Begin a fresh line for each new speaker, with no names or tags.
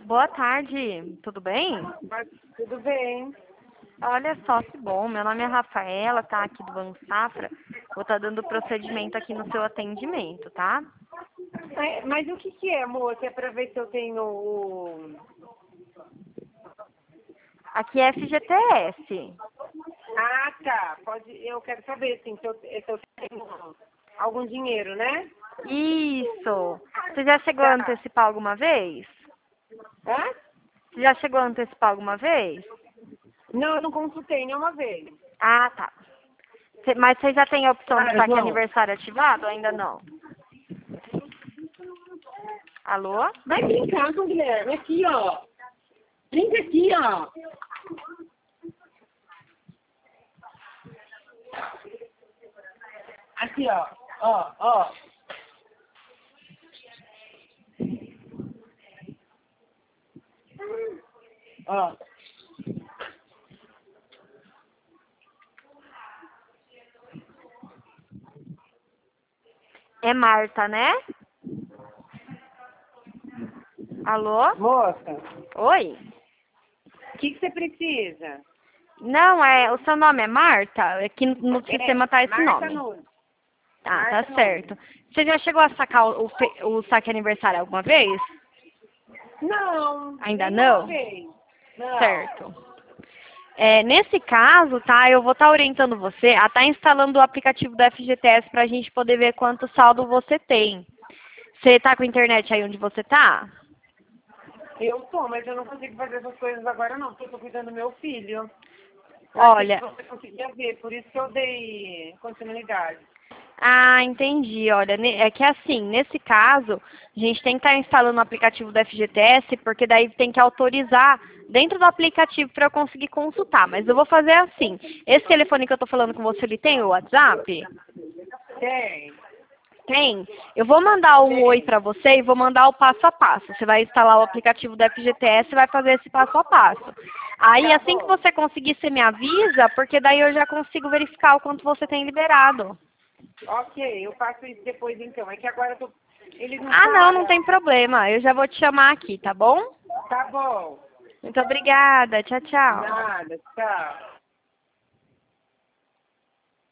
Boa tarde, tudo bem?
Tudo bem.
Olha só que bom, meu nome é Rafaela, tá aqui do Banco Safra. Vou estar dando procedimento aqui no seu atendimento, tá?
Mas o que é, moça? É para ver se eu tenho o...
Aqui é FGTS.
Ah, tá. Eu quero saber, assim, se eu tenho algum dinheiro, né?
Isso! Você já chegou a
Tá.
antecipar alguma vez?
Hã?
Você já chegou a antecipar alguma vez?
Não, eu não consultei nenhuma vez.
Ah, tá. Mas você já tem a opção do
Para,
saque
João.
aniversário ativado ou ainda não? Alô?
Vai brincar com o Guilherme. Aqui, ó. Brinca aqui, ó. Aqui, ó. Ó. Ó.
É Marta, né? Alô?
Moça,
Oi?
o que você precisa?
Não, o seu nome é Marta? Aqui no sistema tá esse
Marca
nome.
Nunes.
Tá, tá
Marca Nunes.
certo. Você já chegou a sacar o saque aniversário alguma vez?
Não,
Ainda
nenhuma
não?
vez. Não.
Certo. Nesse caso, tá, eu vou estar orientando você a estar instalando o aplicativo da FGTS para a gente poder ver quanto saldo você tem. Você tá com internet aí onde você tá?
Eu tô, mas eu não consigo fazer essas coisas agora não, porque eu tô cuidando do meu filho. Eu achei que
Olha,
você conseguia ver, por isso que eu dei continuidade.
entendi. Olha, é que assim, nesse caso, a gente tem que estar instalando o aplicativo do FGTS, porque daí tem que autorizar dentro do aplicativo para eu conseguir consultar. Mas eu vou fazer assim. Esse telefone que eu tô falando com você, ele tem o WhatsApp?
Tem,
Tem. Eu vou mandar um oi
tem.
para você e vou mandar o passo a passo. Você vai instalar o aplicativo do FGTS e vai fazer esse passo a passo. Aí,
Tá
assim que
bom.
você conseguir, você me avisa, porque daí eu já consigo verificar o quanto você tem liberado.
Ok, eu faço isso depois então. É que agora eu tô... ele não
Ah, não, não
para.
tem problema. Eu já vou te chamar aqui, tá bom?
Tá bom.
Muito obrigada. Tchau, tchau.
Nada, tchau.